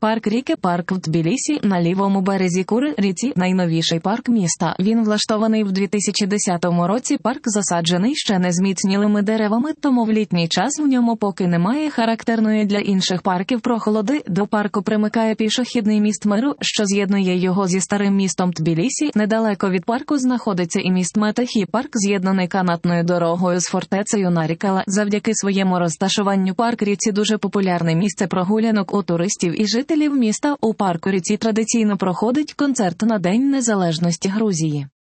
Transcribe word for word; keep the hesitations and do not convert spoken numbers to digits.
Парк Ріки, парк в Тбілісі, на лівому березі Кури ріці, найновіший парк міста. Він влаштований в дві тисячі десятому році, парк засаджений ще не зміцнілими деревами, тому в літній час в ньому поки немає характерної для інших парків прохолоди. До парку примикає пішохідний міст Миру, що з'єднує його зі старим містом Тбілісі. Недалеко від парку знаходиться і міст Метахі. Парк з'єднаний канатною дорогою з фортецею Нарікала. Завдяки своєму розташуванню парк ріці дуже популярне місце прогулянок у туристів і жителів міста. У парку ріці традиційно проходить концерт на День Незалежності Грузії.